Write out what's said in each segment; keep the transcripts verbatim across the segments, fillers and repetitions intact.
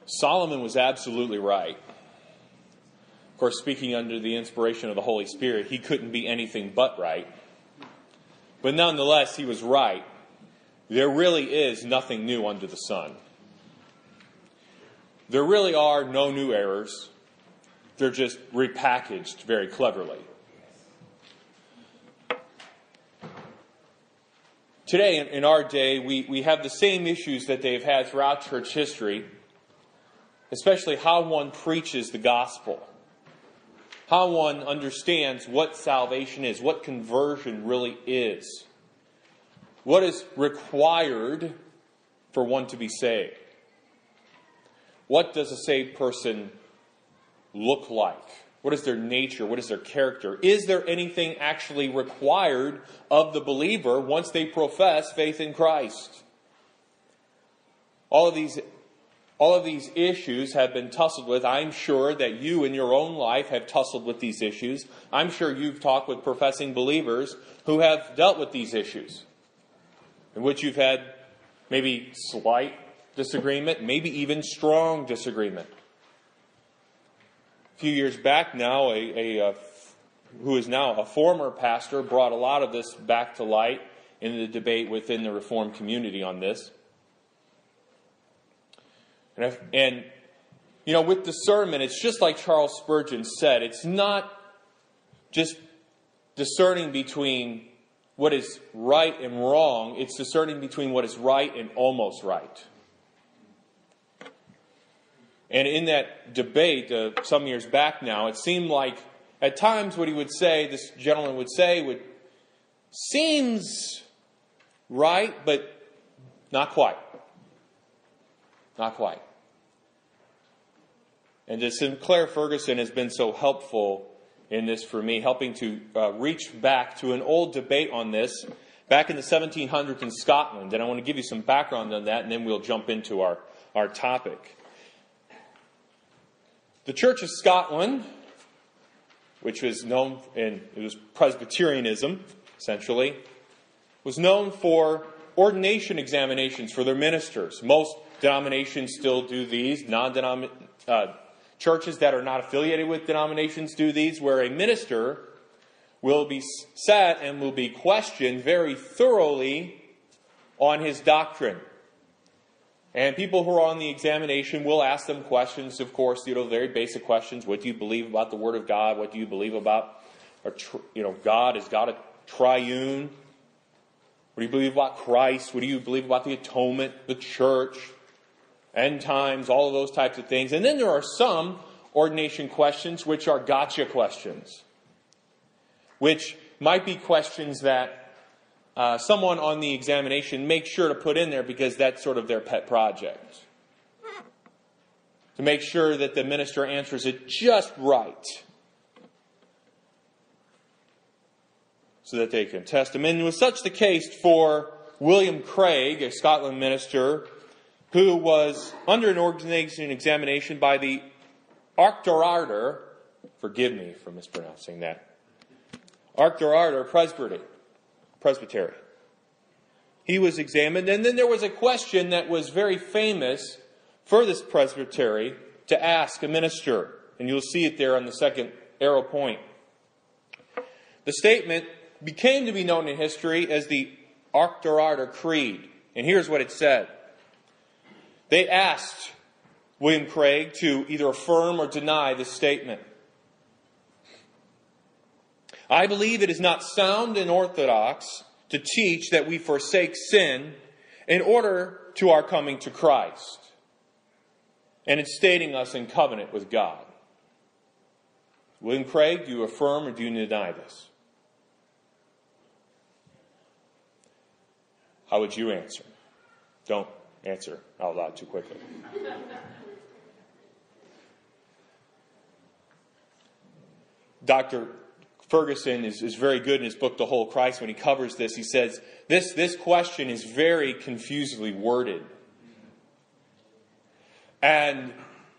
Solomon was absolutely right. Of course, speaking under the inspiration of the Holy Spirit, he couldn't be anything but right. But nonetheless, he was right. There really is nothing new under the sun. There really are no new errors. They're just repackaged very cleverly. Today, in our day, we, we have the same issues that they've had throughout church history, especially how one preaches the gospel, how one understands what salvation is, what conversion really is, what is required for one to be saved. What does a saved person look like? What is their nature? What is their character? Is there anything actually required of the believer once they profess faith in Christ? All of these, all of these issues have been tussled with. I'm sure that you in your own life have tussled with these issues. I'm sure you've talked with professing believers who have dealt with these issues, in which you've had maybe slight disagreement, maybe even strong disagreement. A few years back now, a, a, a who is now a former pastor brought a lot of this back to light in the debate within the Reformed community on this. And, if, and you know, with discernment, it's just like Charles Spurgeon said. It's not just discerning between what is right and wrong. It's discerning between what is right and almost right. And in that debate uh, some years back now, it seemed like at times what he would say, this gentleman would say, would seems right, but not quite. Not quite. And uh, Sinclair Ferguson has been so helpful in this for me, helping to uh, reach back to an old debate on this back in the seventeen hundreds in Scotland. And I want to give you some background on that, and then we'll jump into our, our topic. The Church of Scotland, which was known, and it was Presbyterianism, essentially, was known for ordination examinations for their ministers. Most denominations still do these. Non-denomin- uh, churches that are not affiliated with denominations do these, where a minister will be sat and will be questioned very thoroughly on his doctrine. And people who are on the examination will ask them questions, of course, you know, very basic questions. What do you believe about the Word of God? What do you believe about, you know, God? Is God a triune? What do you believe about Christ? What do you believe about the atonement, the church, end times, all of those types of things? And then there are some ordination questions which are gotcha questions, which might be questions that Uh, someone on the examination makes sure to put in there because that's sort of their pet project. To make sure that the minister answers it just right. So that they can test him. And it was such the case for William Craig, a Scotland minister, who was under an ordination examination by the Auchterarder, forgive me for mispronouncing that, Auchterarder Presbytery. Presbytery. He was examined, and then there was a question that was very famous for this presbytery to ask a minister, and you'll see it there on the second arrow point. The statement became to be known in history as the Auchterarder Creed, and here's what it said. They asked William Craig to either affirm or deny this statement. I believe it is not sound and orthodox to teach that we forsake sin in order to our coming to Christ, and it's stating us in covenant with God. William Craig, do you affirm or do you deny this? How would you answer? Don't answer out loud too quickly. Doctor Ferguson is, is very good in his book, The Whole Christ, when he covers this. He says, this, this question is very confusedly worded. And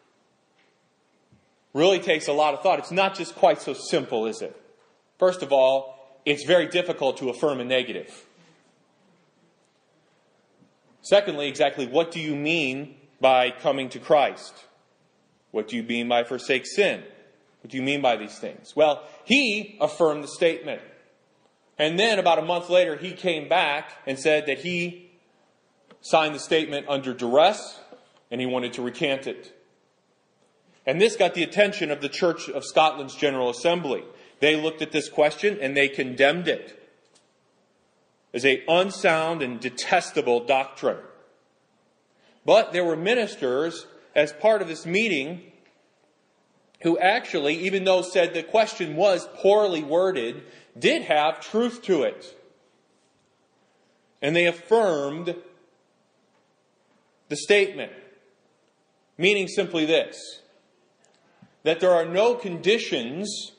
really takes a lot of thought. It's not just quite so simple, is it? First of all, it's very difficult to affirm a negative. Secondly, exactly what do you mean by coming to Christ? What do you mean by forsake sin? What do you mean by these things? Well, he affirmed the statement. And then about a month later, he came back and said that he signed the statement under duress and he wanted to recant it. And this got the attention of the Church of Scotland's General Assembly. They looked at this question and they condemned it as an unsound and detestable doctrine. But there were ministers as part of this meeting who actually, even though said the question was poorly worded, did have truth to it. And they affirmed the statement, meaning simply this, that there are no conditions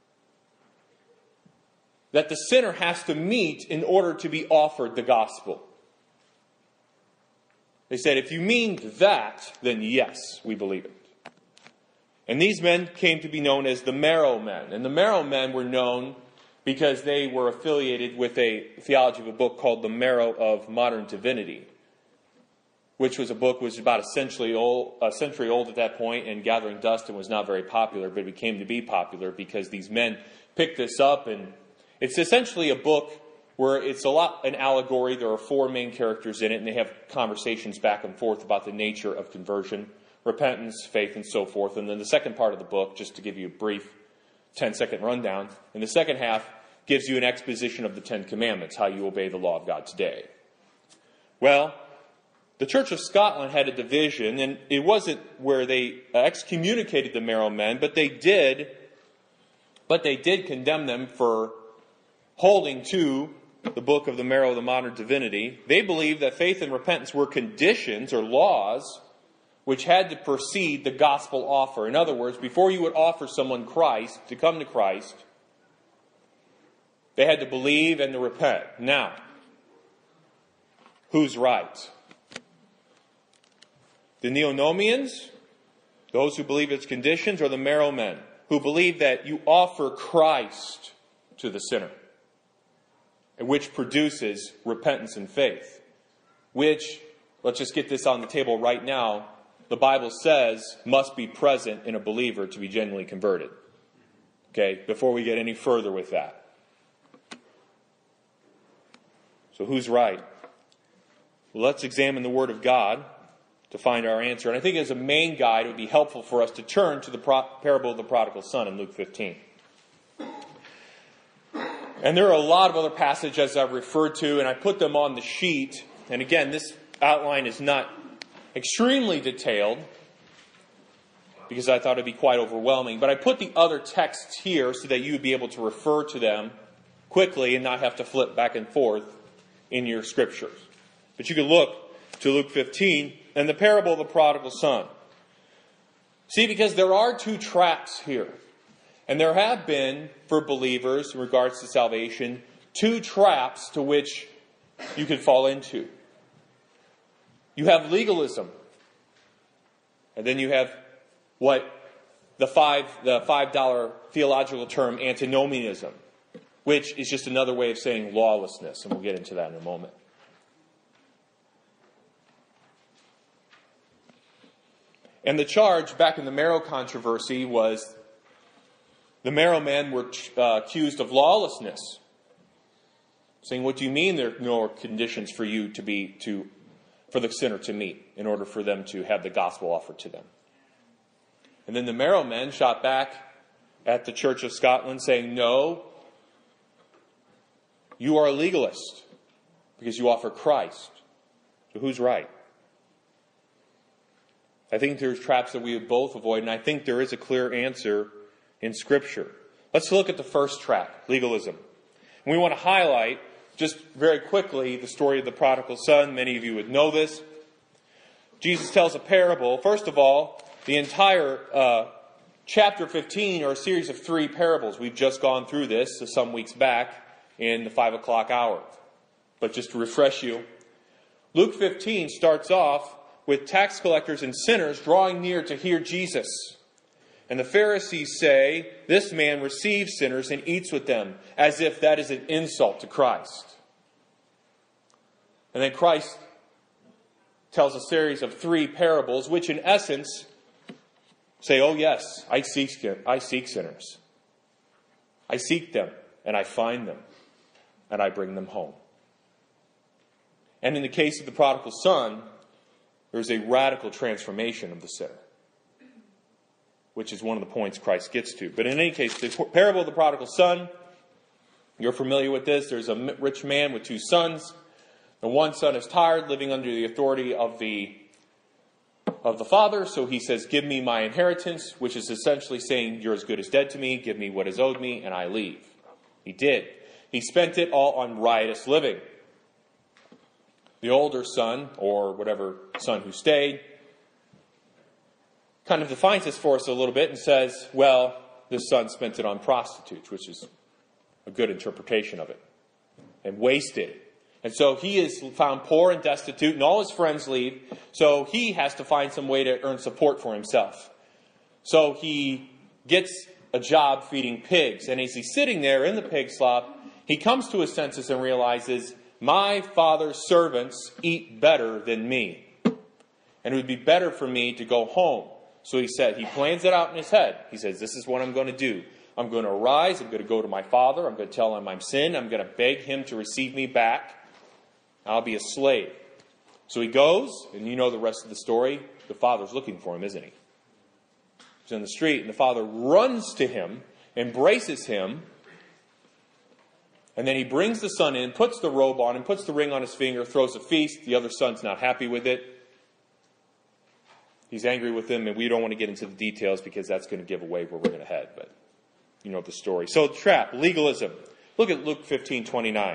that the sinner has to meet in order to be offered the gospel. They said, if you mean that, then yes, we believe it. And these men came to be known as the Marrow Men. And the Marrow Men were known because they were affiliated with a theology of a book called The Marrow of Modern Divinity, which was a book which was about a century old, a century old at that point and gathering dust and was not very popular, but it became to be popular because these men picked this up. And it's essentially a book where it's a lot an allegory. There are four main characters in it, and they have conversations back and forth about the nature of conversion, repentance, faith, and so forth. And then the second part of the book, just to give you a brief ten-second rundown, in the second half gives you an exposition of the Ten Commandments, how you obey the law of God today. Well, the Church of Scotland had a division, and it wasn't where they excommunicated the Marrow Men, but they did, but they did condemn them for holding to the book of the Marrow of the Modern Divinity. They believed that faith and repentance were conditions or laws which had to precede the gospel offer. In other words, before you would offer someone Christ, to come to Christ, they had to believe and to repent. Now, who's right? The Neonomians, those who believe it's conditions, or the Marrow Men, who believe that you offer Christ to the sinner, which produces repentance and faith, which, let's just get this on the table right now, the Bible says must be present in a believer to be genuinely converted. Okay, before we get any further with that. So who's right? Well, let's examine the Word of God to find our answer. And I think as a main guide, it would be helpful for us to turn to the pro- parable of the prodigal son in Luke fifteen. And there are a lot of other passages I've referred to, and I put them on the sheet. And again, this outline is not extremely detailed because I thought it'd be quite overwhelming. But I put the other texts here so that you would be able to refer to them quickly and not have to flip back and forth in your scriptures. But you can look to Luke fifteen and the parable of the prodigal son. See, because there are two traps here. And there have been, for believers in regards to salvation, two traps to which you can fall into. You have legalism. And then you have what the five the five dollar theological term antinomianism, which is just another way of saying lawlessness, and we'll get into that in a moment. And the charge back in the Marrow controversy was the Marrow men were uh, accused of lawlessness, saying, "What do you mean there are no conditions for you to be to for the sinner to meet in order for them to have the gospel offered to them?" And then the Marrow men shot back at the Church of Scotland, saying, "No, you are a legalist because you offer Christ." So who's right? I think there's traps that we would both avoid, and I think there is a clear answer in Scripture. Let's look at the first trap, legalism. And we want to highlight, just very quickly, the story of the prodigal son. Many of you would know this. Jesus tells a parable. First of all, the entire uh, chapter fifteen are a series of three parables. We've just gone through this some weeks back in the five o'clock hour. But just to refresh you, Luke fifteen starts off with tax collectors and sinners drawing near to hear Jesus. And the Pharisees say, "This man receives sinners and eats with them," as if that is an insult to Christ. And then Christ tells a series of three parables, which in essence say, oh yes, I seek, I seek sinners. I seek them, and I find them, and I bring them home. And in the case of the prodigal son, there's a radical transformation of the sinner, which is one of the points Christ gets to. But in any case, the parable of the prodigal son, you're familiar with this. There's a rich man with two sons. The one son is tired, living under the authority of the, of the father. So he says, give me my inheritance, which is essentially saying, you're as good as dead to me. Give me what is owed me, and I leave. He did. He spent it all on riotous living. The older son, or whatever son who stayed, kind of defines this for us a little bit and says, well, this son spent it on prostitutes, which is a good interpretation of it, and wasted it. And so he is found poor and destitute, and all his friends leave, so he has to find some way to earn support for himself. So he gets a job feeding pigs, and as he's sitting there in the pig slop, he comes to his senses and realizes, my father's servants eat better than me, and it would be better for me to go home. So he said, he plans it out in his head. He says, this is what I'm going to do. I'm going to arise. I'm going to go to my father. I'm going to tell him I'm sin. I'm going to beg him to receive me back. I'll be a slave. So he goes, and you know the rest of the story. The father's looking for him, isn't he? He's in the street, and the father runs to him, embraces him, and then he brings the son in, puts the robe on him, puts the ring on his finger, throws a feast. The other son's not happy with it. He's angry with him, and we don't want to get into the details because that's going to give away where we're going to head. But you know the story. So, trap, legalism. Look at Luke fifteen twenty-nine.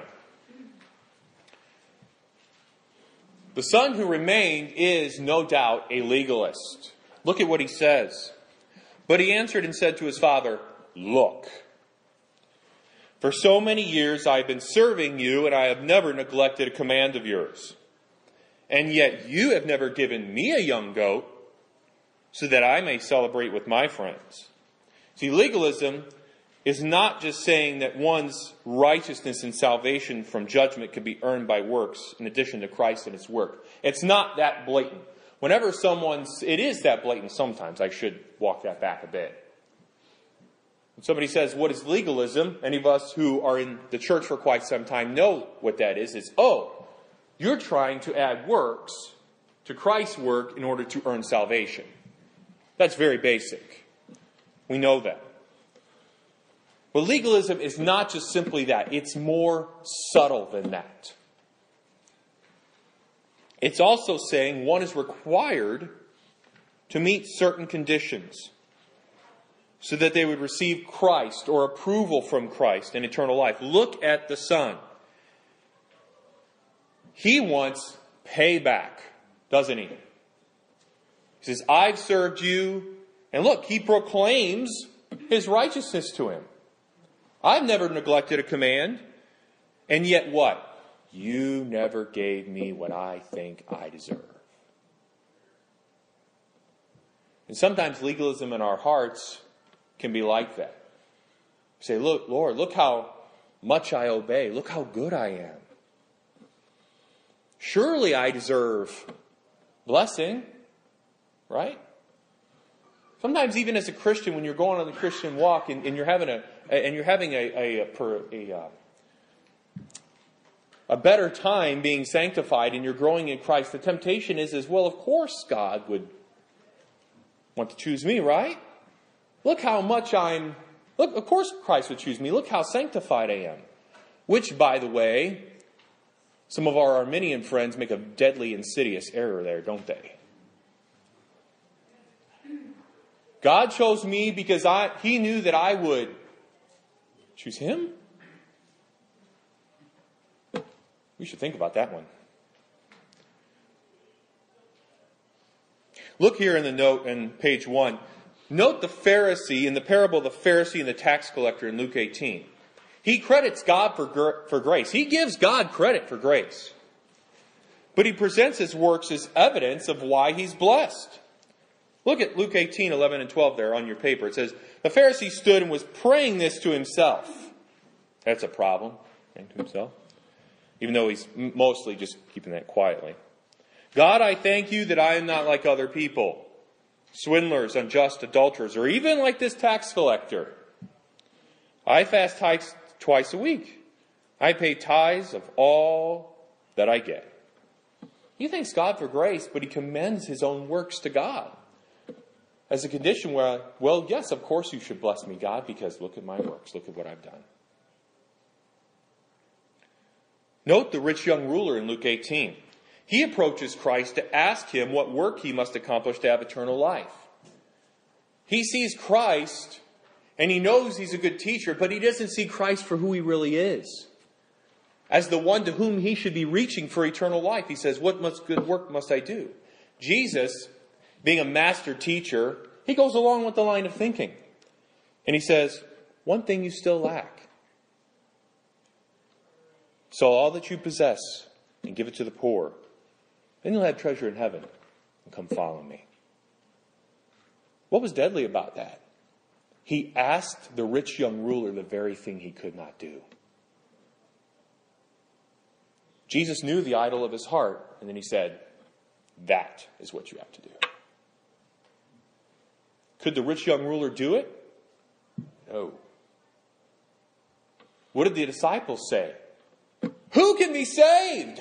The son who remained is, no doubt, a legalist. Look at what he says. But he answered and said to his father, look, for so many years I have been serving you, and I have never neglected a command of yours. And yet you have never given me a young goat, so that I may celebrate with my friends. See, legalism is not just saying that one's righteousness and salvation from judgment can be earned by works in addition to Christ and his work. It's not that blatant. Whenever someone's, it is that blatant sometimes. I should walk that back a bit. When somebody says, what is legalism? Any of us who are in the church for quite some time know what that is. It's, oh, you're trying to add works to Christ's work in order to earn salvation. That's very basic. We know that. But legalism is not just simply that. It's more subtle than that. It's also saying one is required to meet certain conditions so that they would receive Christ or approval from Christ in eternal life. Look at the son. He wants payback, doesn't he? He says, I've served you. And look, he proclaims his righteousness to him. I've never neglected a command. And yet what? You never gave me what I think I deserve. And sometimes legalism in our hearts can be like that. You say, look, Lord, look how much I obey. Look how good I am. Surely I deserve blessing, right? Sometimes even as a Christian, when you're going on the Christian walk and, and you're having a and you're having a a, a, a a better time being sanctified and you're growing in Christ, the temptation is, is well, of course God would want to choose me, right? Look how much I'm, look, of course Christ would choose me. Look how sanctified I am. Which, by the way, some of our Arminian friends make a deadly, insidious error there, don't they? God chose me because I, He knew that I would choose Him? We should think about that one. Look here in the note in page one. Note the Pharisee in the parable of the Pharisee and the tax collector in Luke eighteen. He credits God for, gr- for grace. He gives God credit for grace. But he presents his works as evidence of why he's blessed. Look at Luke eighteen, eleven and twelve there on your paper. It says, the Pharisee stood and was praying this to himself. That's a problem, praying to himself. Even though he's mostly just keeping that quietly. God, I thank you that I am not like other people, swindlers, unjust, adulterers, or even like this tax collector. I fast twice, twice a week. I pay tithes of all that I get. He thanks God for grace, but he commends his own works to God as a condition where, well, yes, of course you should bless me, God, because look at my works. Look at what I've done. Note the rich young ruler in Luke eighteen. He approaches Christ to ask him what work he must accomplish to have eternal life. He sees Christ, and he knows he's a good teacher, but he doesn't see Christ for who he really is, as the one to whom he should be reaching for eternal life. He says, what must good work must I do? Jesus, being a master teacher, he goes along with the line of thinking. And he says, one thing you still lack. Sell all that you possess and give it to the poor. Then you'll have treasure in heaven, and come follow me. What was deadly about that? He asked the rich young ruler the very thing he could not do. Jesus knew the idol of his heart, and then he said, that is what you have to do. Could the rich young ruler do it? No. What did the disciples say? Who can be saved?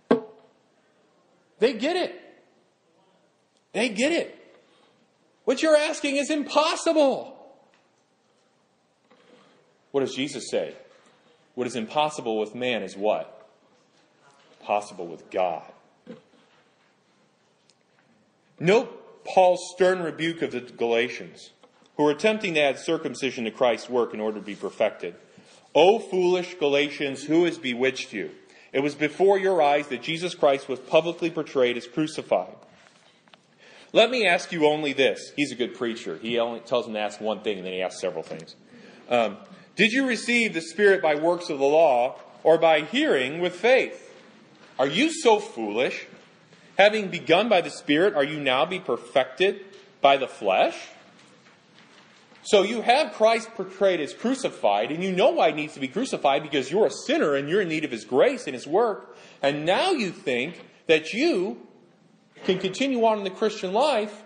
They get it. They get it. What you're asking is impossible. What does Jesus say? What is impossible with man is what? Possible with God. Note Paul's stern rebuke of the Galatians, who were attempting to add circumcision to Christ's work in order to be perfected. O foolish Galatians, who has bewitched you? It was before your eyes that Jesus Christ was publicly portrayed as crucified. Let me ask you only this. He's a good preacher. He only tells them to ask one thing, and then he asks several things. Um, did you receive the Spirit by works of the law, or by hearing with faith? Are you so foolish? Having begun by the Spirit, are you now be perfected by the flesh? So you have Christ portrayed as crucified, and you know why he needs to be crucified, because you're a sinner and you're in need of his grace and his work. And now you think that you can continue on in the Christian life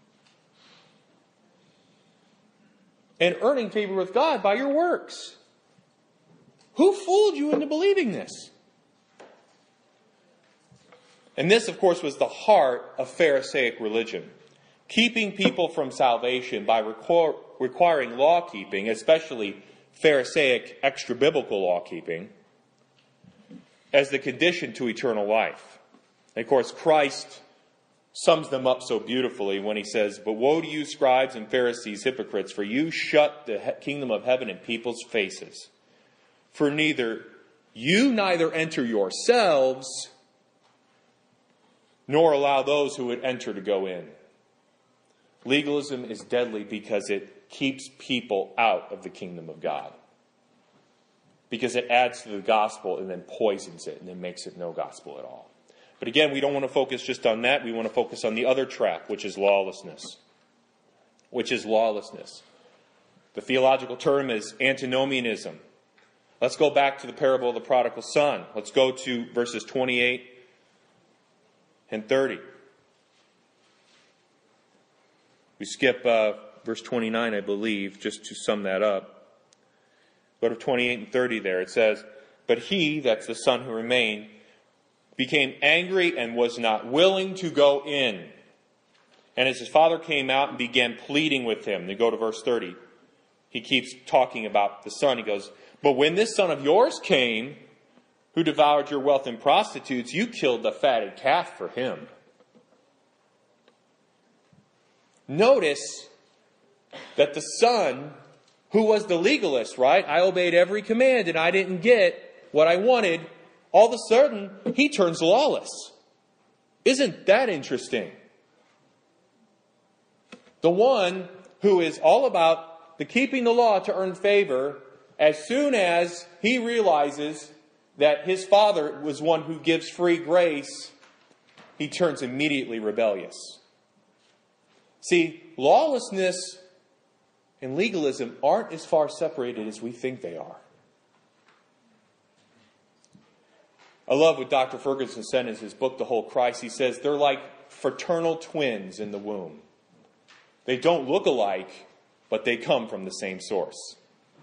and earning favor with God by your works. Who fooled you into believing this? And this, of course, was the heart of Pharisaic religion. Keeping people from salvation by requir- requiring law-keeping, especially Pharisaic extra-biblical law-keeping, as the condition to eternal life. And of course, Christ sums them up so beautifully when he says, but woe to you, scribes and Pharisees, hypocrites, for you shut the he- kingdom of heaven in people's faces. For neither you neither enter yourselves, nor allow those who would enter to go in. Legalism is deadly because it keeps people out of the kingdom of God. Because it adds to the gospel and then poisons it and then makes it no gospel at all. But again, we don't want to focus just on that. We want to focus on the other trap, which is lawlessness. Which is lawlessness. The theological term is antinomianism. Let's go back to the parable of the prodigal son. Let's go to verses twenty-eight and thirty. We skip uh, verse twenty-nine, I believe, just to sum that up. Go to twenty-eight and thirty there. It says, but he, that's the son who remained, became angry and was not willing to go in. And as his father came out and began pleading with him, then go to verse thirty. He keeps talking about the son. He goes, but when this son of yours came, who devoured your wealth in prostitutes, you killed the fatted calf for him. Notice that the son, who was the legalist, right? I obeyed every command and I didn't get what I wanted. All of a sudden, he turns lawless. Isn't that interesting? The one who is all about the keeping the law to earn favor, as soon as he realizes that his father was one who gives free grace, he turns immediately rebellious. See, lawlessness and legalism aren't as far separated as we think they are. I love what Doctor Ferguson said in his book, The Whole Christ. He says they're like fraternal twins in the womb. They don't look alike, but they come from the same source.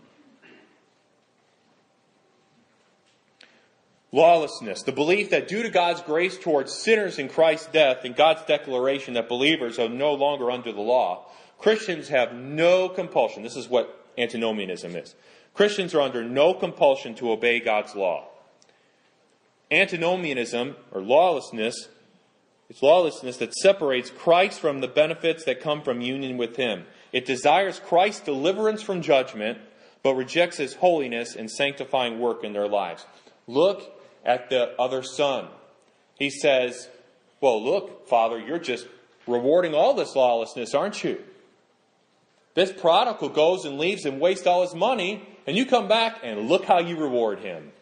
Lawlessness, the belief that due to God's grace towards sinners in Christ's death and God's declaration that believers are no longer under the law, Christians have no compulsion. This is what antinomianism is. Christians are under no compulsion to obey God's law. Antinomianism, or lawlessness, it's lawlessness that separates Christ from the benefits that come from union with Him. It desires Christ's deliverance from judgment, but rejects His holiness and sanctifying work in their lives. Look at the other son. He says, well, look, Father, you're just rewarding all this lawlessness, aren't you? This prodigal goes and leaves and wastes all his money, and you come back and look how you reward him.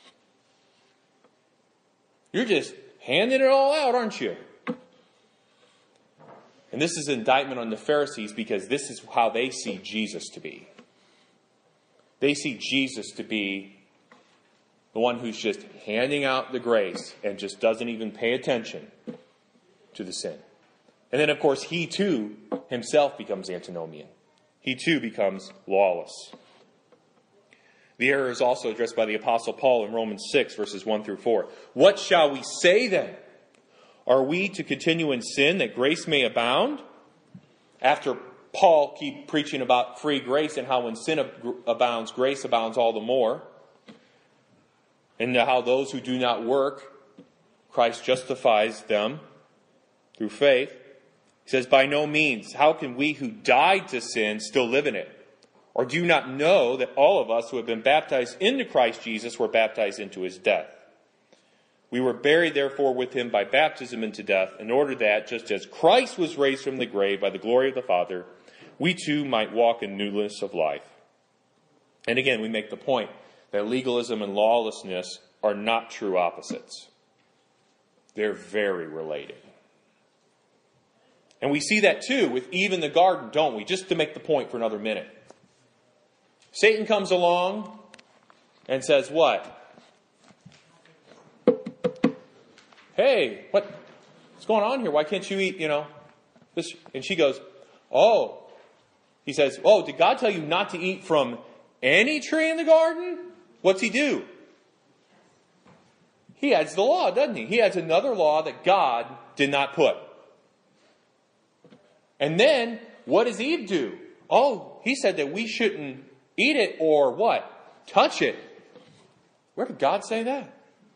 You're just handing it all out, aren't you? And this is an indictment on the Pharisees because this is how they see Jesus to be. They see Jesus to be the one who's just handing out the grace and just doesn't even pay attention to the sin. And then, of course, he too himself becomes antinomian. He too becomes lawless. The error is also addressed by the Apostle Paul in Romans six, verses one through four. What shall we say then? Are we to continue in sin that grace may abound? After Paul keep preaching about free grace and how when sin abounds, grace abounds all the more. And how those who do not work, Christ justifies them through faith. He says, by no means, how can we who died to sin still live in it? Or do you not know that all of us who have been baptized into Christ Jesus were baptized into His death? We were buried, therefore, with Him by baptism into death, in order that, just as Christ was raised from the grave by the glory of the Father, we too might walk in newness of life. And again, we make the point that legalism and lawlessness are not true opposites. They're very related. And we see that too with Eve in the garden, don't we? Just to make the point for another minute. Satan comes along and says what? Hey, what, what's going on here? Why can't you eat, you know, this? And she goes, oh. He says, oh, did God tell you not to eat from any tree in the garden? What's He do? He adds the law, doesn't He? He adds another law that God did not put. And then, what does Eve do? Oh, He said that we shouldn't eat it or what? Touch it. Where did God say that?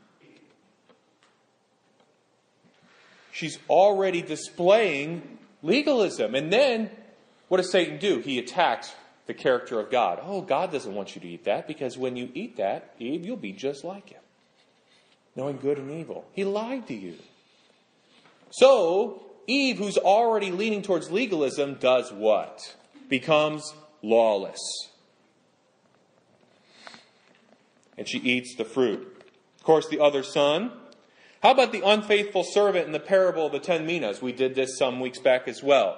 She's already displaying legalism. And then, what does Satan do? He attacks the character of God. Oh, God doesn't want you to eat that because when you eat that, Eve, you'll be just like Him, knowing good and evil. He lied to you. So, Eve, who's already leaning towards legalism, does what? Becomes lawless. And she eats the fruit. Of course, the other son. How about the unfaithful servant in the parable of the ten minas? We did this some weeks back as well.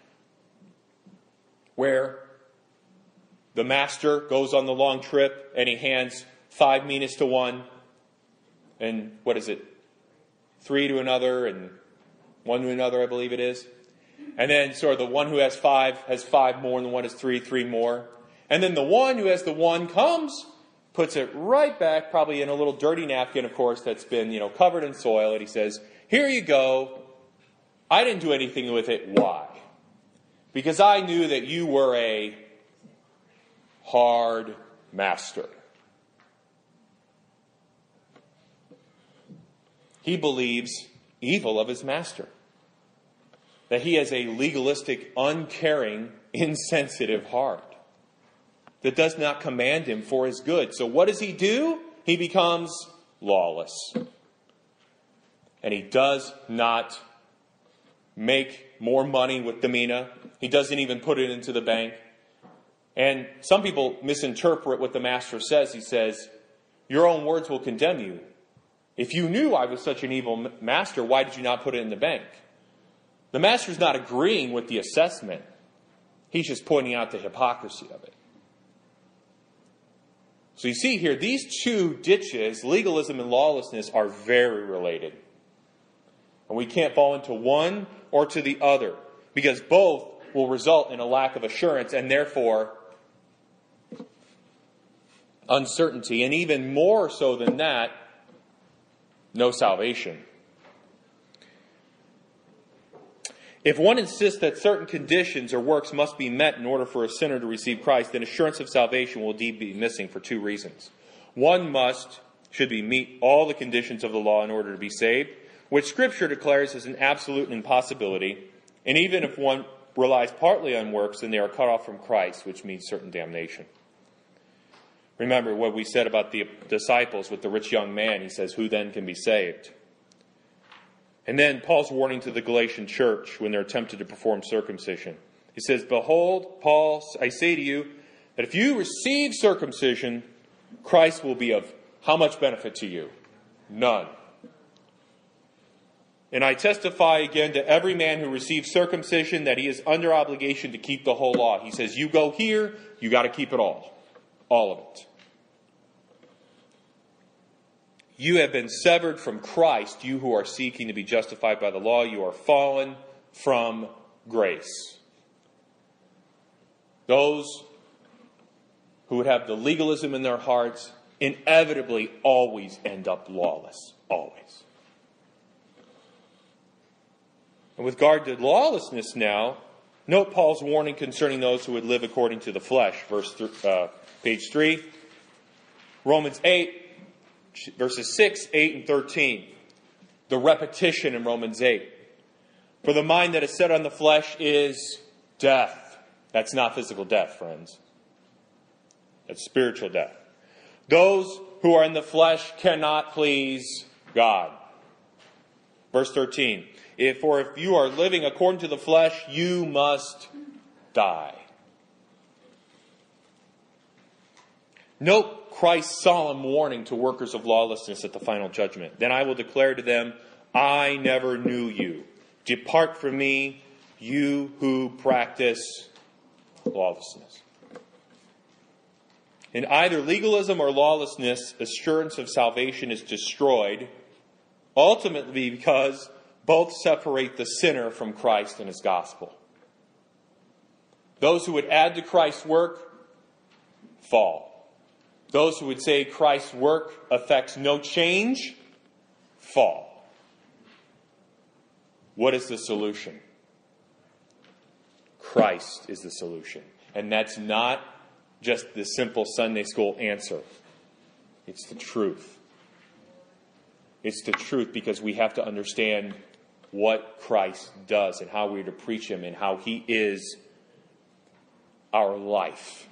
Where the master goes on the long trip and he hands five minas to one. And what is it? Three to another and one to another, I believe it is. And then sort of the one who has five has five more and the one has three, three more. And then the one who has the one comes, puts it right back, probably in a little dirty napkin, of course, that's been, you know, covered in soil. And he says, here you go. I didn't do anything with it. Why? Because I knew that you were a hard master. He believes evil of his master. That he has a legalistic, uncaring, insensitive heart that does not command him for his good. So what does he do? He becomes lawless. And he does not make more money with the mina. He doesn't even put it into the bank. And some people misinterpret what the master says. He says, your own words will condemn you. If you knew I was such an evil master, why did you not put it in the bank? The master's not agreeing with the assessment. He's just pointing out the hypocrisy of it. So you see here, these two ditches, legalism and lawlessness, are very related. And we can't fall into one or to the other, because both will result in a lack of assurance and therefore uncertainty. And even more so than that, no salvation. If one insists that certain conditions or works must be met in order for a sinner to receive Christ, then assurance of salvation will indeed be missing for two reasons. One must, should be, meet all the conditions of the law in order to be saved, which Scripture declares as an absolute impossibility. And even if one relies partly on works, then they are cut off from Christ, which means certain damnation. Remember what we said about the disciples with the rich young man. He says, who then can be saved? And then Paul's warning to the Galatian church when they're tempted to perform circumcision. He says, behold, Paul, I say to you, that if you receive circumcision, Christ will be of how much benefit to you? None. And I testify again to every man who receives circumcision that he is under obligation to keep the whole law. He says, you go here, you got to keep it all. All of it. You have been severed from Christ, you who are seeking to be justified by the law. You are fallen from grace. Those who would have the legalism in their hearts inevitably always end up lawless. Always. And with regard to lawlessness now, note Paul's warning concerning those who would live according to the flesh. Verse th- uh, page three. Romans eight. Verses six, eight, and thirteen. The repetition in Romans eight. For the mind that is set on the flesh is death. That's not physical death, friends. That's spiritual death. Those who are in the flesh cannot please God. Verse thirteen. If, for if you are living according to the flesh, you must die. Note Christ's solemn warning to workers of lawlessness at the final judgment. Then I will declare to them, I never knew you. Depart from me, you who practice lawlessness. In either legalism or lawlessness, assurance of salvation is destroyed, ultimately because both separate the sinner from Christ and his gospel. Those who would add to Christ's work fall. Those who would say Christ's work affects no change, fall. What is the solution? Christ is the solution. And that's not just the simple Sunday school answer. It's the truth. It's the truth because we have to understand what Christ does and how we're to preach him and how he is our life.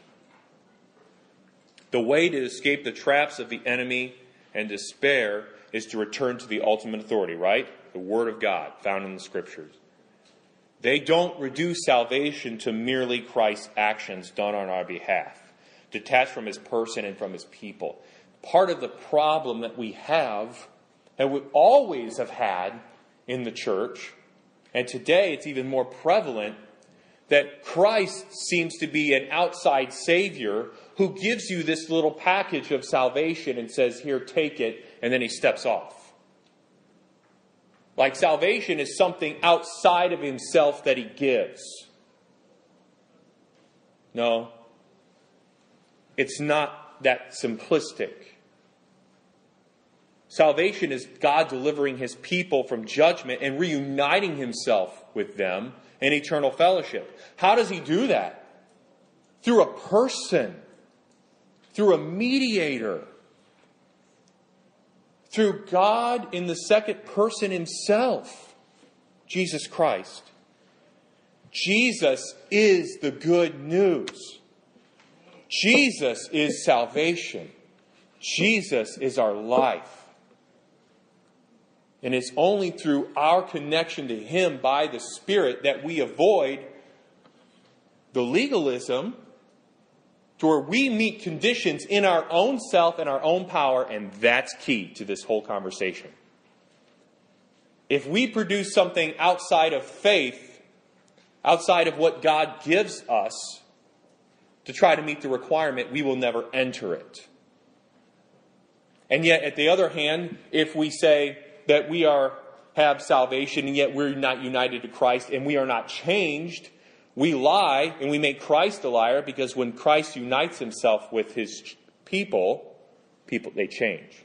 The way to escape the traps of the enemy and despair is to return to the ultimate authority, right? The Word of God, found in the Scriptures. They don't reduce salvation to merely Christ's actions done on our behalf, detached from his person and from his people. Part of the problem that we have, and we always have had in the church, and today it's even more prevalent, that Christ seems to be an outside Savior who gives you this little package of salvation and says, here, take it, and then he steps off. Like salvation is something outside of himself that he gives. No, it's not that simplistic. Salvation is God delivering his people from judgment and reuniting himself with them in eternal fellowship. How does he do that? Through a person. Through a mediator. Through God in the second person himself. Jesus Christ. Jesus is the good news. Jesus is salvation. Jesus is our life. And it's only through our connection to him by the Spirit that we avoid the legalism to where we meet conditions in our own self and our own power, and that's key to this whole conversation. If we produce something outside of faith, outside of what God gives us to try to meet the requirement, we will never enter it. And yet, at the other hand, if we say that we are have salvation and yet we're not united to Christ and we are not changed, we lie and we make Christ a liar, because when Christ unites himself with his people, people they change.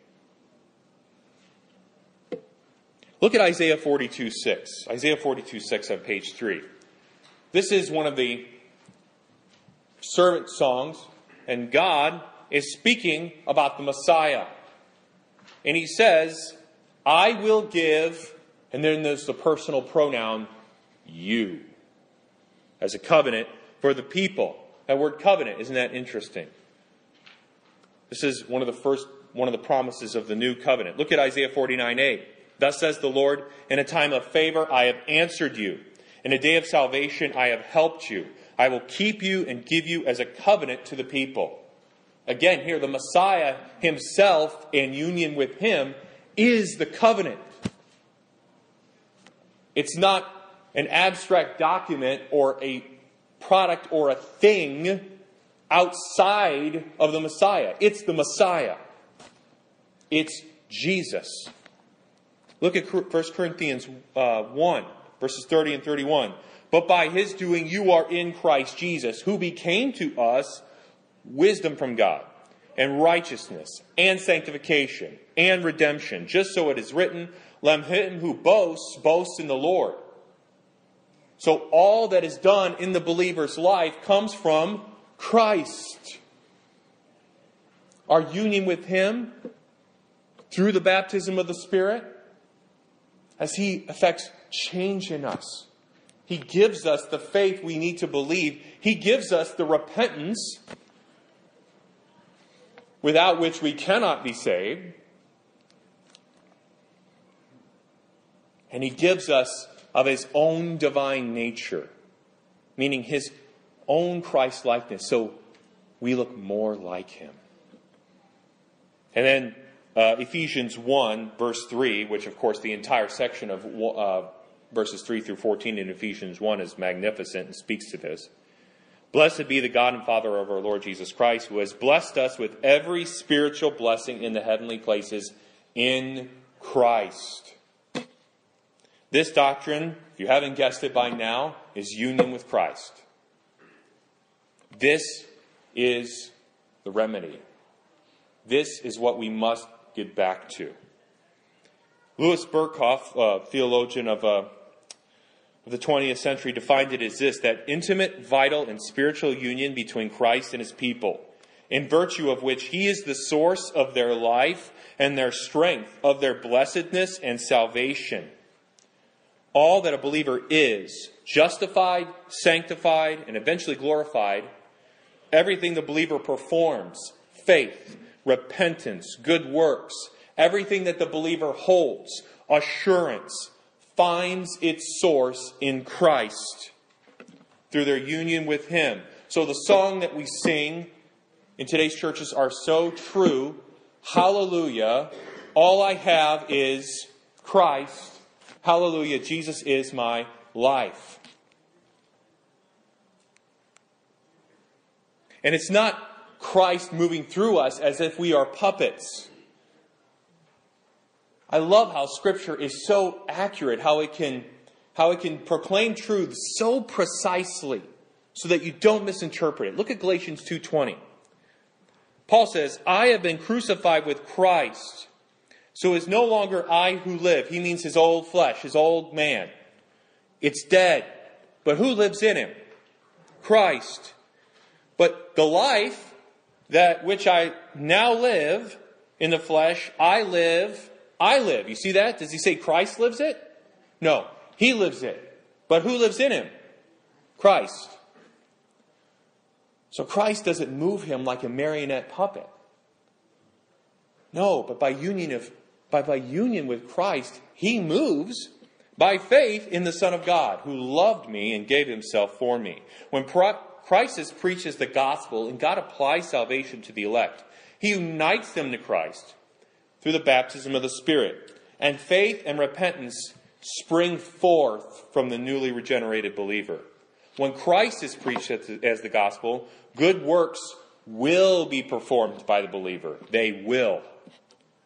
Look at Isaiah forty-two six. Isaiah forty-two six on page three. This is one of the servant songs, and God is speaking about the Messiah. And he says, I will give, and then there's the personal pronoun, you, as a covenant for the people. That word covenant, isn't that interesting? This is one of the first, one of the promises of the new covenant. Look at Isaiah forty-nine eight. Thus says the Lord, in a time of favor I have answered you. In a day of salvation I have helped you. I will keep you and give you as a covenant to the people. Again, here the Messiah himself, in union with him, is the covenant. It's not an abstract document or a product or a thing outside of the Messiah. It's the Messiah. It's Jesus. Look at First Corinthians uh, one, verses thirty and thirty-one. But by his doing you are in Christ Jesus, who became to us wisdom from God, and righteousness, and sanctification, and redemption. Just so it is written, let him who boasts, boast in the Lord. So all that is done in the believer's life comes from Christ. Our union with him through the baptism of the Spirit, as he effects change in us. He gives us the faith we need to believe. He gives us the repentance without which we cannot be saved. And he gives us of his own divine nature, meaning his own Christ-likeness, so we look more like him. And then uh, Ephesians one, verse three, which of course the entire section of uh, verses three through fourteen in Ephesians one is magnificent and speaks to this. Blessed be the God and Father of our Lord Jesus Christ, who has blessed us with every spiritual blessing in the heavenly places in Christ. This doctrine, if you haven't guessed it by now, is union with Christ. This is the remedy. This is what we must get back to. Louis Berkhoff, a theologian of, uh, of the twentieth century, defined it as this: that intimate, vital, and spiritual union between Christ and his people, in virtue of which he is the source of their life and their strength, of their blessedness and salvation. All that a believer is, justified, sanctified, and eventually glorified, everything the believer performs, faith, repentance, good works, everything that the believer holds, assurance, finds its source in Christ through their union with him. So the song that we sing in today's churches are so true. Hallelujah. All I have is Christ. Hallelujah. Jesus is my life. And it's not Christ moving through us as if we are puppets. I love how Scripture is so accurate, how it can, how it can proclaim truth so precisely so that you don't misinterpret it. Look at Galatians two twenty. Paul says, I have been crucified with Christ, so it is no longer I who live. He means his old flesh, his old man. It's dead. But who lives in him? Christ. But the life that which I now live in the flesh, I live, I live. You see that? Does he say Christ lives it? No, he lives it. But who lives in him? Christ. So Christ doesn't move him like a marionette puppet. No, but by union of by, by union with Christ, he moves by faith in the Son of God, who loved me and gave himself for me. When pro- Christ preaches the gospel and God applies salvation to the elect, he unites them to Christ through the baptism of the Spirit. And faith and repentance spring forth from the newly regenerated believer. When Christ is preached as the gospel, good works will be performed by the believer. They will.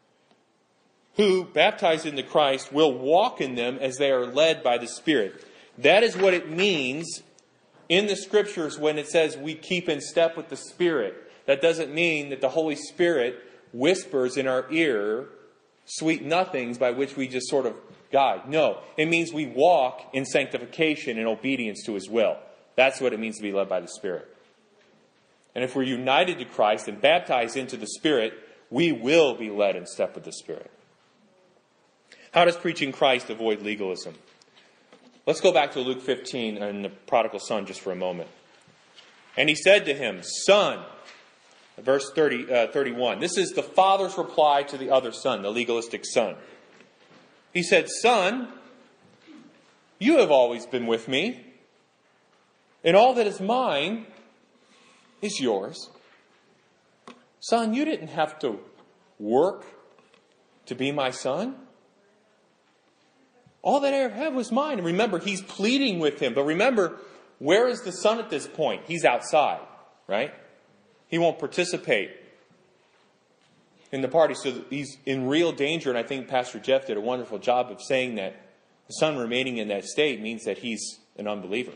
who, baptized into Christ, will walk in them as they are led by the Spirit. That is what it means in the Scriptures when it says we keep in step with the Spirit. That doesn't mean that the Holy Spirit whispers in our ear sweet nothings by which we just sort of guide. No, it means we walk in sanctification and obedience to His will. That's what it means to be led by the Spirit. And if we're united to Christ and baptized into the Spirit, we will be led in step with the Spirit. How does preaching Christ avoid legalism? Let's go back to Luke fifteen and the prodigal son just for a moment. And he said to him, Son, verse thirty, uh, thirty-one. This is the father's reply to the other son, the legalistic son. He said, Son, you have always been with me, and all that is mine is yours. Son, you didn't have to work to be my son. All that I ever had was mine. And remember, he's pleading with him. But remember, where is the son at this point? He's outside, right? He won't participate in the party. So he's in real danger. And I think Pastor Jeff did a wonderful job of saying that the son remaining in that state means that he's an unbeliever.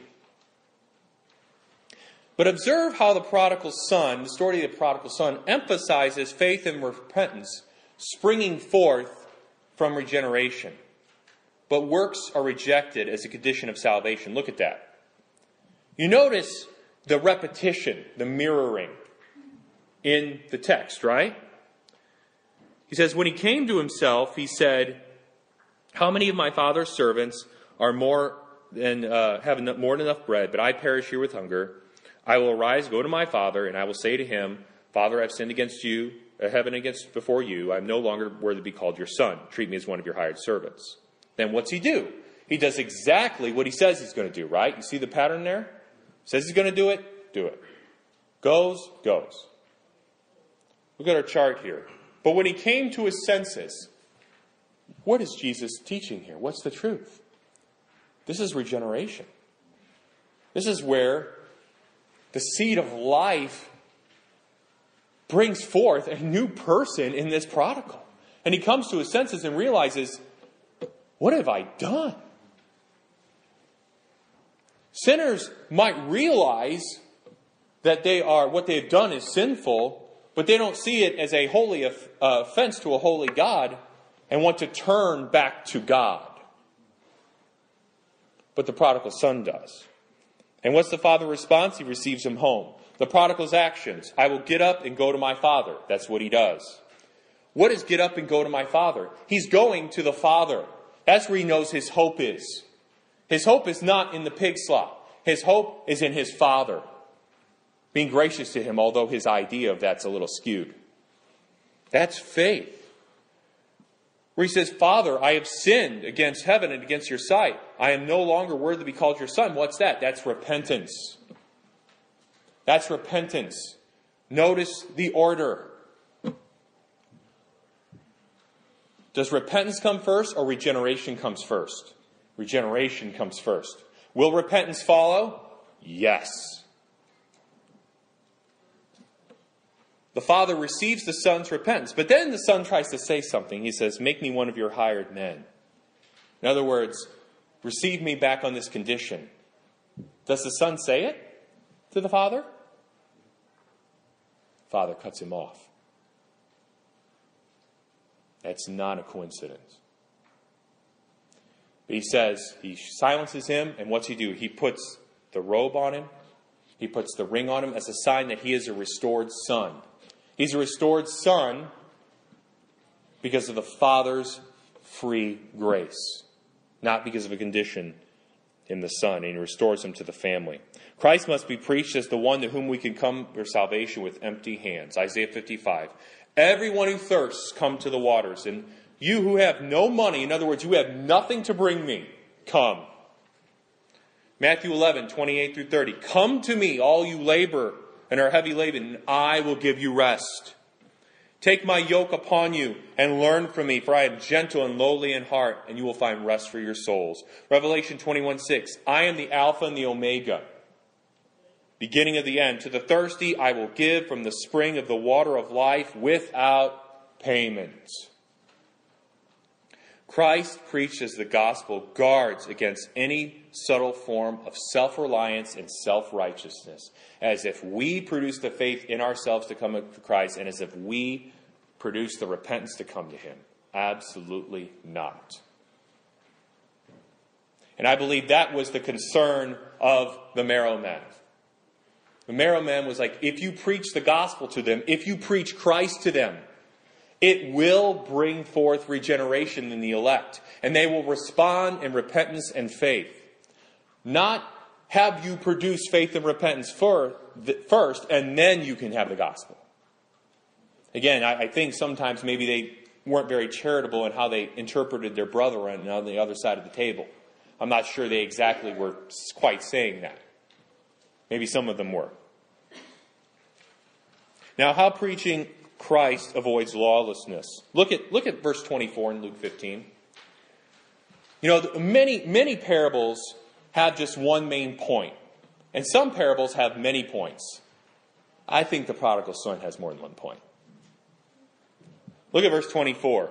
But observe how the prodigal son, the story of the prodigal son, emphasizes faith and repentance springing forth from regeneration. But works are rejected as a condition of salvation. Look at that. You notice the repetition, the mirroring in the text, right? He says, when he came to himself, he said, how many of my father's servants are more than uh, have more than enough bread, but I perish here with hunger? I will arise, go to my father, and I will say to him, Father, I've sinned against you, uh, heaven against before you. I'm no longer worthy to be called your son. Treat me as one of your hired servants. Then what's he do? He does exactly what he says he's going to do, right? You see the pattern there? Says he's going to do it, do it. Goes, goes. Look at our chart here. But when he came to his senses, what is Jesus teaching here? What's the truth? This is regeneration. This is where the seed of life brings forth a new person in this prodigal. And he comes to his senses and realizes, what have I done? Sinners might realize that they are, what they have done is sinful, but they don't see it as a holy uh, offense to a holy God and want to turn back to God. But the prodigal son does. And what's the father's response? He receives him home. The prodigal's actions. I will get up and go to my father. That's what he does. What is get up and go to my father? He's going to the father. That's where he knows his hope is. His hope is not in the pig slop. His hope is in his father. Being gracious to him, although his idea of that's a little skewed. That's faith. Where he says, Father, I have sinned against heaven and against your sight. I am no longer worthy to be called your son. What's that? That's repentance. That's repentance. Notice the order. Does repentance come first or regeneration comes first? Regeneration comes first. Will repentance follow? Yes. The father receives the son's repentance. But then the son tries to say something. He says, make me one of your hired men. In other words, receive me back on this condition. Does the son say it to the father? Father cuts him off. That's not a coincidence. But he says, he silences him, and what's he do? He puts the robe on him. He puts the ring on him as a sign that he is a restored son. He's a restored son because of the Father's free grace, not because of a condition in the Son, and he restores him to the family. Christ must be preached as the one to whom we can come for salvation with empty hands. Isaiah fifty-five. Everyone who thirsts, come to the waters. And you who have no money, in other words, you have nothing to bring me, come. Matthew eleven, twenty-eight through thirty. Come to me, all you labor and are heavy laden, and I will give you rest. Take my yoke upon you and learn from me, for I am gentle and lowly in heart, and you will find rest for your souls. Revelation twenty-one, six. I am the Alpha and the Omega, beginning of the end. To the thirsty I will give from the spring of the water of life without payment. Christ preached as the gospel guards against any subtle form of self-reliance and self-righteousness, as if we produce the faith in ourselves to come to Christ, and as if we produce the repentance to come to him. Absolutely not. And I believe that was the concern of the Marrow Men. The Marrow Men was like, if you preach the gospel to them, if you preach Christ to them, it will bring forth regeneration in the elect. And they will respond in repentance and faith. Not have you produce faith and repentance for, first, and then you can have the gospel. Again, I, I think sometimes maybe they weren't very charitable in how they interpreted their brother on the other side of the table. I'm not sure they exactly were quite saying that. Maybe some of them were. Now, how preaching Christ avoids lawlessness. Look at look at verse twenty-four in Luke fifteen. You know, many, many parables have just one main point. And some parables have many points. I think the prodigal son has more than one point. Look at verse twenty-four.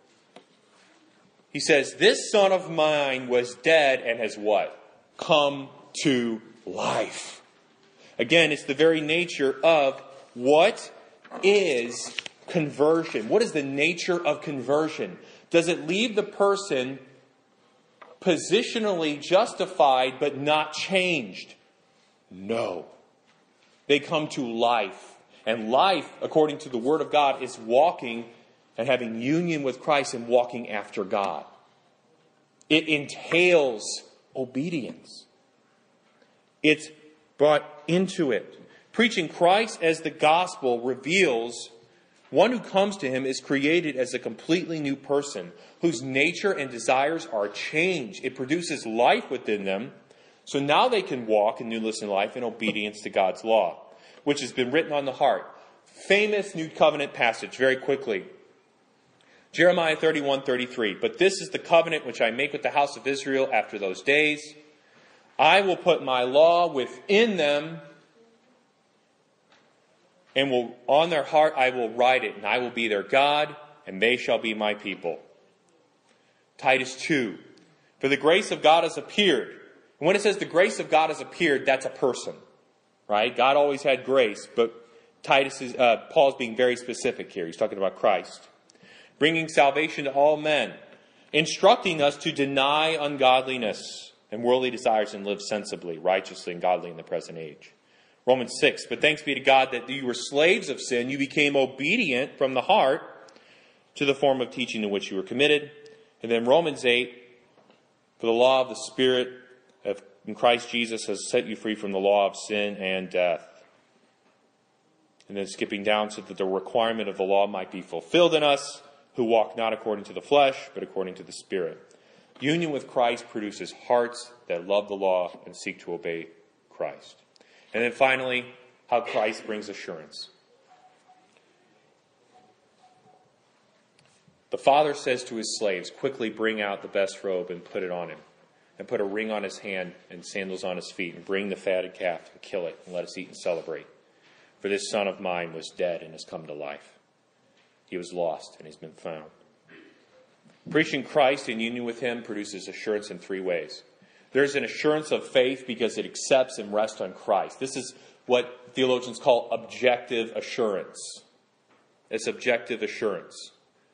He says, this son of mine was dead and has what? Come to life. Again, it's the very nature of what is conversion. What is the nature of conversion? Does it leave the person positionally justified but not changed? No. They come to life. And life, according to the Word of God, is walking and having union with Christ and walking after God. It entails obedience. It's brought into it. Preaching Christ as the gospel reveals one who comes to him is created as a completely new person whose nature and desires are changed. It produces life within them, so now they can walk in newness in life in obedience to God's law, which has been written on the heart. Famous New Covenant passage, very quickly. Jeremiah thirty-one thirty-three. But this is the covenant which I make with the house of Israel after those days. I will put my law within them, and will on their heart I will write it, and I will be their God, and they shall be my people. Titus two. For the grace of God has appeared. And when it says the grace of God has appeared, that's a person. Right? God always had grace, but Titus is, uh, Paul's being very specific here. He's talking about Christ. Bringing salvation to all men, instructing us to deny ungodliness and worldly desires and live sensibly, righteously, and godly in the present age. Romans six, but thanks be to God that you were slaves of sin, you became obedient from the heart to the form of teaching to which you were committed. And then Romans eight, for the law of the Spirit of in Christ Jesus has set you free from the law of sin and death. And then skipping down so that the requirement of the law might be fulfilled in us, who walk not according to the flesh, but according to the Spirit. Union with Christ produces hearts that love the law and seek to obey Christ. And then finally, how Christ brings assurance. The Father says to his slaves, quickly bring out the best robe and put it on him, and put a ring on his hand and sandals on his feet, and bring the fatted calf and kill it, and let us eat and celebrate. For this son of mine was dead and has come to life. He was lost and he's been found. Preaching Christ in union with him produces assurance in three ways. There's an assurance of faith because it accepts and rests on Christ. This is what theologians call objective assurance. It's objective assurance.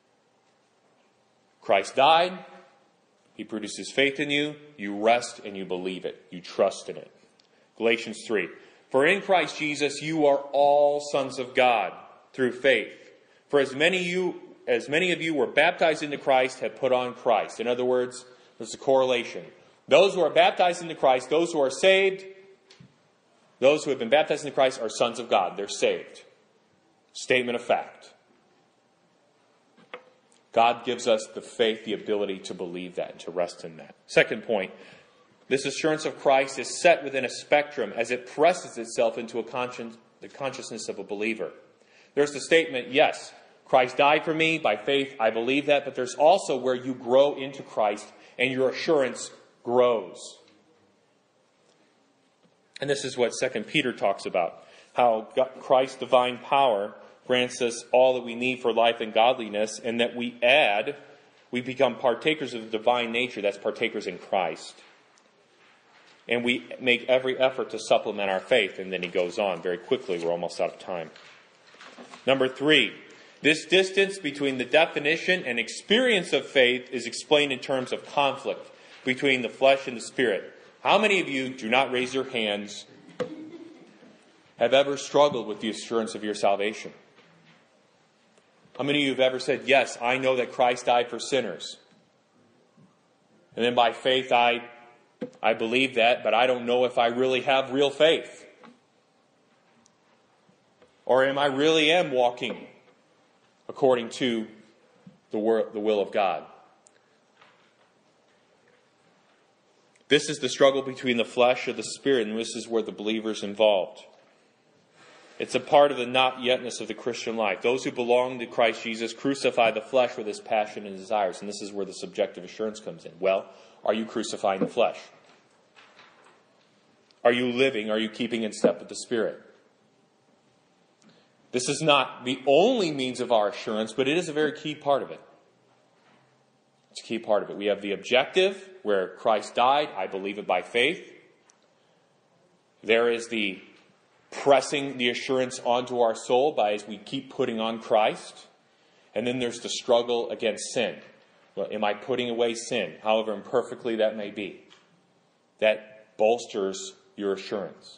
Christ died. He produces faith in you. You rest and you believe it. You trust in it. Galatians three. For in Christ Jesus you are all sons of God through faith. For as many you, as many of you were baptized into Christ have put on Christ. In other words, there's a correlation. Those who are baptized into Christ, those who are saved, those who have been baptized into Christ are sons of God. They're saved. Statement of fact. God gives us the faith, the ability to believe that and to rest in that. Second point, this assurance of Christ is set within a spectrum as it presses itself into a conscience, the consciousness of a believer. There's the statement, yes, Christ died for me. By faith, I believe that. But there's also where you grow into Christ and your assurance grows. And this is what Second Peter talks about. How God, Christ's divine power grants us all that we need for life and godliness, and that we add We become partakers of the divine nature, that's partakers in Christ. And we make every effort to supplement our faith. And then he goes on very quickly. We're almost out of time. Number three, this distance between the definition and experience of faith is explained in terms of conflict between the flesh and the spirit. How many of you, do not raise your hands, have ever struggled with the assurance of your salvation? How many of you have ever said, yes, I know that Christ died for sinners. And then by faith I, I believe that, but I don't know if I really have real faith. Or am I really am walking according to the will of God? This is the struggle between the flesh and the spirit, and this is where the believer's involved. It's a part of the not yetness of the Christian life. Those who belong to Christ Jesus crucify the flesh with its passion and desires. And this is where the subjective assurance comes in. Well, are you crucifying the flesh? Are you living? Are you keeping in step with the Spirit? This is not the only means of our assurance, but it is a very key part of it. It's a key part of it. We have the objective, where Christ died. I believe it by faith. There is the pressing the assurance onto our soul by as we keep putting on Christ. And then there's the struggle against sin. Well, am I putting away sin, however imperfectly that may be? That bolsters your assurance.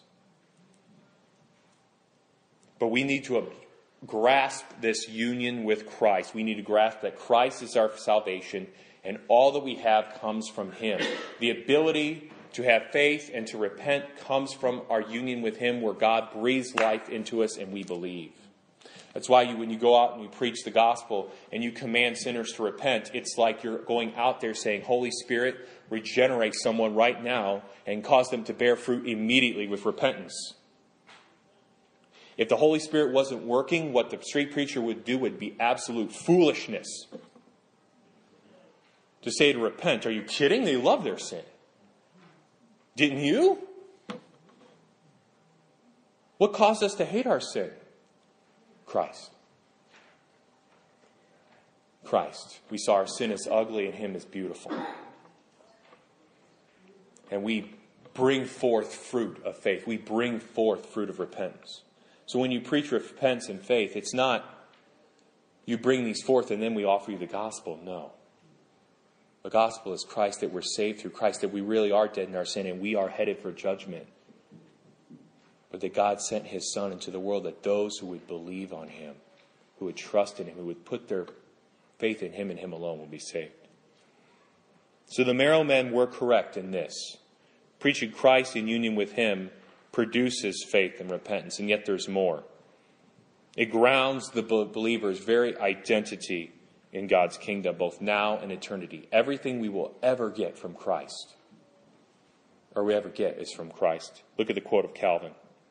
But we need to grasp this union with Christ. We need to grasp that Christ is our salvation, and all that we have comes from Him. The ability to have faith and to repent comes from our union with Him, where God breathes life into us and we believe. That's why you, when you go out and you preach the gospel and you command sinners to repent, it's like you're going out there saying, Holy Spirit, regenerate someone right now and cause them to bear fruit immediately with repentance. If the Holy Spirit wasn't working, what the street preacher would do would be absolute foolishness. To say to repent, are you kidding? They love their sin. Didn't you? What caused us to hate our sin? Christ. Christ. We saw our sin as ugly and Him as beautiful. And we bring forth fruit of faith. We bring forth fruit of repentance. So when you preach repentance and faith, it's not you bring these forth and then we offer you the gospel. No. The gospel is Christ, that we're saved through Christ, that we really are dead in our sin and we are headed for judgment. But that God sent His Son into the world, that those who would believe on Him, who would trust in Him, who would put their faith in Him and Him alone will be saved. So the Merrill men were correct in this. Preaching Christ in union with Him produces faith and repentance, and yet there's more. It grounds the believer's very identity in God's kingdom, both now and eternity. Everything we will ever get from Christ, or we ever get, is from Christ. Look at the quote of Calvin.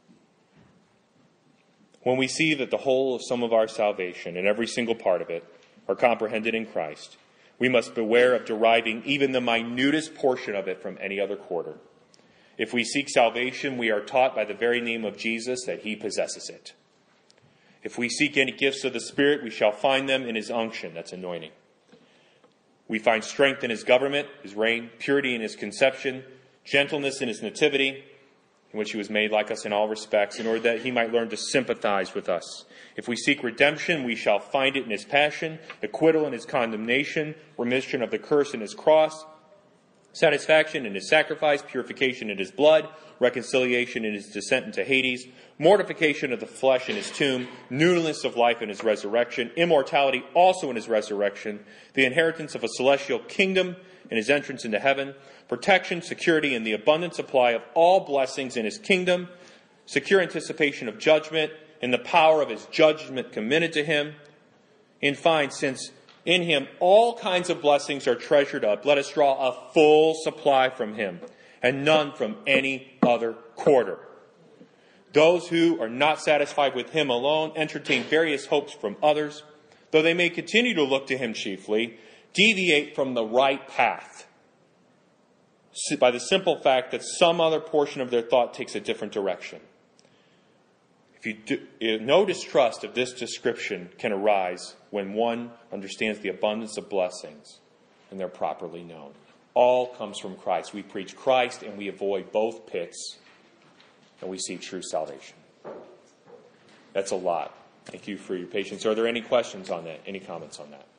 When we see that the whole of some of our salvation, and every single part of it, are comprehended in Christ, we must beware of deriving even the minutest portion of it from any other quarter. If we seek salvation, we are taught by the very name of Jesus that He possesses it. If we seek any gifts of the Spirit, we shall find them in His unction, that's anointing. We find strength in His government, His reign, purity in His conception, gentleness in His nativity, in which He was made like us in all respects, in order that He might learn to sympathize with us. If we seek redemption, we shall find it in His passion, acquittal in His condemnation, remission of the curse in His cross, satisfaction in His sacrifice, purification in His blood, reconciliation in His descent into Hades, mortification of the flesh in His tomb, newness of life in His resurrection, immortality also in His resurrection, the inheritance of a celestial kingdom in His entrance into heaven, protection, security, and the abundant supply of all blessings in His kingdom, secure anticipation of judgment, and the power of His judgment committed to Him. In fine, since in Him all kinds of blessings are treasured up, let us draw a full supply from Him, and none from any other quarter. Those who are not satisfied with Him alone entertain various hopes from others, though they may continue to look to Him chiefly, deviate from the right path by the simple fact that some other portion of their thought takes a different direction. If you do, if no distrust of this description can arise when one understands the abundance of blessings and they're properly known. All comes from Christ. We preach Christ and we avoid both pits, and we see true salvation. That's a lot. Thank you for your patience. Are there any questions on that? Any comments on that?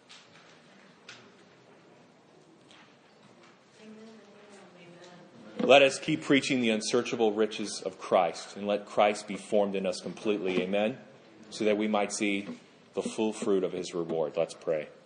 Let us keep preaching the unsearchable riches of Christ, and let Christ be formed in us completely. Amen? So that we might see the full fruit of his reward. Let's pray.